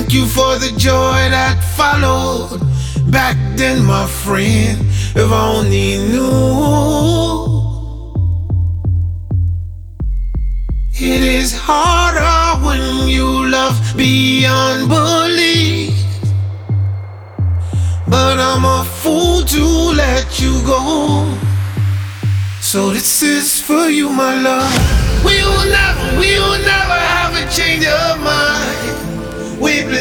thank you for the joy that followed. Back then, my friend, if I only knew. It is harder when you love beyond belief, but I'm a fool to let you go. So this is for you, my love. We will never have a change of mind. We